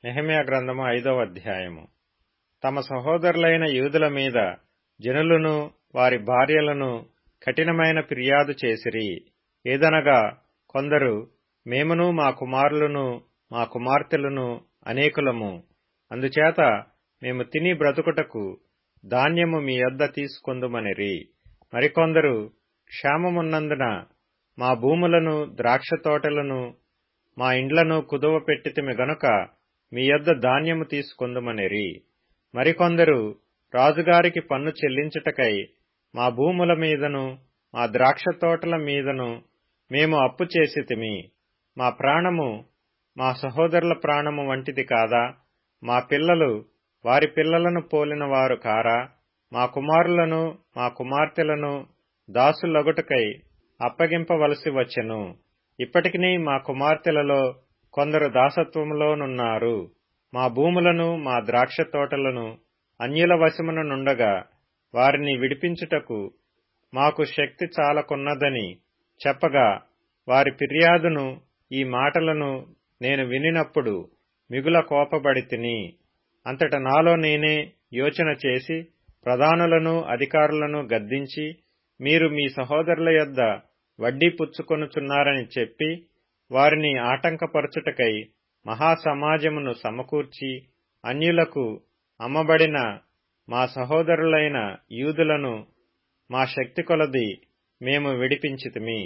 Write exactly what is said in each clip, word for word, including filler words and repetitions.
నెహెమ్యా గ్రంథము ఐదవ అధ్యాయము. తమ సహోదరులైన యూదుల మీద జనులను వారి భార్యలను కఠినమైన ఫిర్యాదు చేసిరి. ఏదనగా కొందరు, మేమును మా కుమారులను మా కుమార్తెలను అనేకులము, అందుచేత మేము తిని బ్రతుకుటకు ధాన్యము మీ యొద్ద తీసుకొందుమనిరి. మరికొందరు, క్షామమున్నందున మా భూములను ద్రాక్ష తోటలను మా ఇండ్లను కుదువ పెట్టితిమి గనుక మీ యొద్ద ధాన్యము తీసుకొందుమనిరి. మరికొందరు, రాజుగారికి పన్ను చెల్లించుటకై మా భూముల మీదను మా ద్రాక్ష తోటల మీదను మేము అప్పు చేసితిమి. మా ప్రాణము మా సహోదరుల ప్రాణము వంటిది కాదా? మా పిల్లలు వారి పిల్లలను పోలిన వారు కారా? మా కుమారులను మా కుమార్తెలను దాసులగుటకై అప్పగింపవలసి వచ్చెను. ఇప్పటికినీ మా కుమార్తెలలో కొందరు దాసత్వములోనున్నారు. మా భూములను మా ద్రాక్ష తోటలను అన్యుల వశమున నుండగా వారిని విడిపించుటకు మాకు శక్తి చాలకున్నదని చెప్పగా, వారి ఫిర్యాదును ఈ మాటలను నేను వినినప్పుడు మిగుల కోపబడితిని. అంతట నాలో నేనే యోచన చేసి ప్రధానులను అధికారులను గద్దించి, మీరు మీ సహోదరుల యొద్ద వడ్డీ పుచ్చుకొనుచున్నారని చెప్పి వారిని ఆటంకపరచుటకై మహాసమాజమును సమకూర్చి, అన్యులకు అమ్మబడిన మా సహోదరులైన యూదులను మా శక్తి కొలది మేము విడిపించితిమి.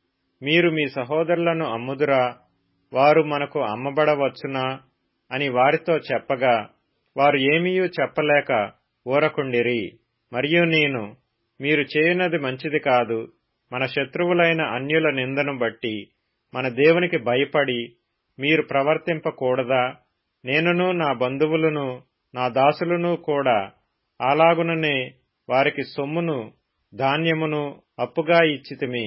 మీరు మీ సహోదరులను అమ్ముదురా? వారు మనకు అమ్మబడవచ్చునా అని వారితో చెప్పగా, వారు ఏమీయూ చెప్పలేక ఊరకుండిరి. మరియు నేను, మీరు చేయునది మంచిది కాదు. మన శత్రువులైన అన్యుల నిందను బట్టి మన దేవునికి భయపడి మీరు ప్రవర్తింపకూడదా? నేనును నా బంధువులను నా దాసులను కూడా అలాగుననే వారికి సొమ్మును ధాన్యమును అప్పుగా ఇచ్చితిమి.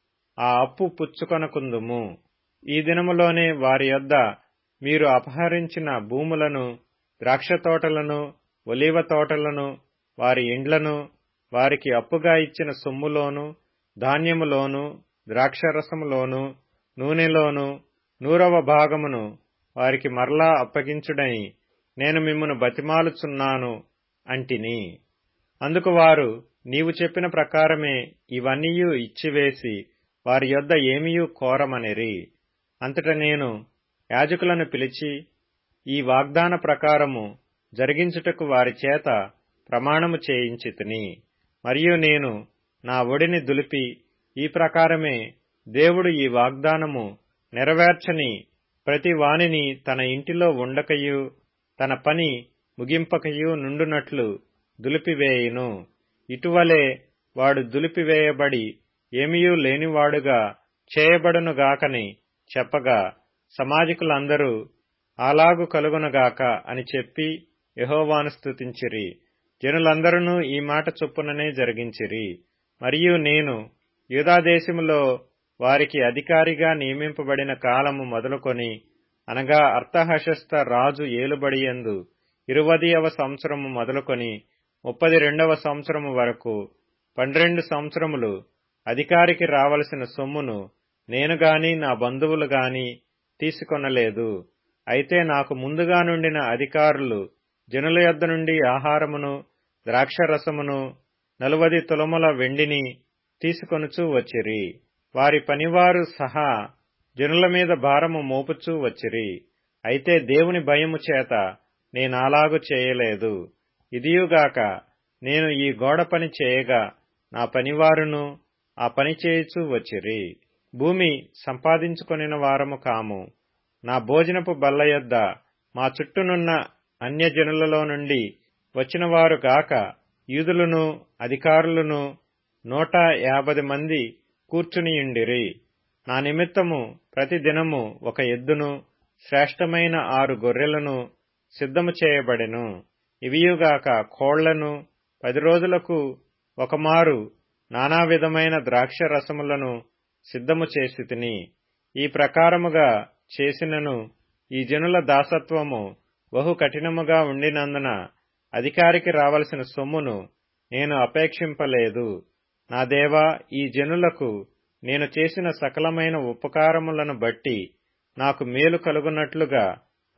ఆ అప్పు పుచ్చుకొనకుందుము. ఈ దినములోనే వారి యొద్ద మీరు అపహరించిన భూములను, ద్రాక్ష తోటలను, ఒలీవ తోటలను, వారి ఇండ్లను, వారికి అప్పుగా ఇచ్చిన సొమ్ములోను, ధాన్యములోను, ద్రాక్షరసములోను, నూనెలోను నూరవ భాగమును వారికి మరలా అప్పగించుడని నేను మిమ్మును బతిమాలుచున్నాను అంటిని. అందుకు వారు, నీవు చెప్పిన ప్రకారమే ఇవన్నీయూ ఇచ్చివేసి వారి యొద్ద ఏమీయూ కోరమనిరి. అంతట నేను యాజకులను పిలిచి, ఈ వాగ్దాన ప్రకారము జరిగించుటకు వారి చేత ప్రమాణము చేయించితిని. మరియు నేను నా ఒడిని దులిపి, ఈ ప్రకారమే దేవుడు ఈ వాగ్దానము నెరవేర్చని ప్రతి వానిని తన ఇంటిలో ఉండకయు తన పని ముగింపకయు నుండునట్లు దులిపివేయును. ఇటువలే వాడు దులిపివేయబడి ఏమీయూ లేనివాడుగా చేయబడునుగాకని చెప్పగా, సమాజకులందరూ అలాగు కలుగునుగాక అని చెప్పి యెహోవాను స్తుతించిరి. జనులందరూ ఈ మాట చొప్పుననే జరిగించిరి. మరియు నేను యూదాదేశములో వారికి అధికారిగా నియమింపబడిన కాలము మొదలుకొని, అనగా అర్తహషస్త రాజు ఏలుబడియందు ఇరువదియవ సంవత్సరము మొదలుకొని ముప్పది రెండవ సంవత్సరము వరకు పన్నెండు సంవత్సరములు అధికారికి రావలసిన సొమ్మును నేను గాని నా బంధువులు గాని తీసుకొనలేదు. అయితే నాకు ముందుగా నుండిన అధికారులు జనుల యొద్ద నుండి ఆహారమును ద్రాక్షరసమును నలువది తులముల వెండిని తీసుకొనుచూ వచ్చిరి. వారి పనివారు సహా జనుల మీద భారము మోపుచూ వచ్చిరి. అయితే దేవుని భయము చేత నేనాలాగు చేయలేదు. ఇదియుగాక నేను ఈ గోడ పని చేయగా నా పనివారును ఆ పని చేయుచూ వచ్చిరి. భూమి సంపాదించుకొనిన వారము కాము. నా భోజనపు బల్ల యొద్ద మా చుట్టూనున్న అన్యజనులలో నుండి వచ్చిన వారు గాక యూదులను అధికారులను నూట యాభై మంది కూర్చునియుండిరి. నా నిమిత్తము ప్రతి దినము ఒక ఎద్దును శ్రేష్టమైన ఆరు గొర్రెలను సిద్ధము చేయబడెను. ఇవియుగాక కోళ్లను పది రోజులకు ఒకమారు నానా విధమైన ద్రాక్ష రసములను సిద్ధము చేసి తిని. ఈ ప్రకారముగా చేసినను ఈ జనుల దాసత్వము బహు కఠినముగా ఉండినందున అధికారికి రావలసిన సొమ్మును నేను అపేక్షింపలేదు. నా దేవా, ఈ జనులకు నేను చేసిన సకలమైన ఉపకారములను బట్టి నాకు మేలు కలుగునట్లుగా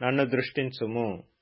నన్ను దృష్టించుము.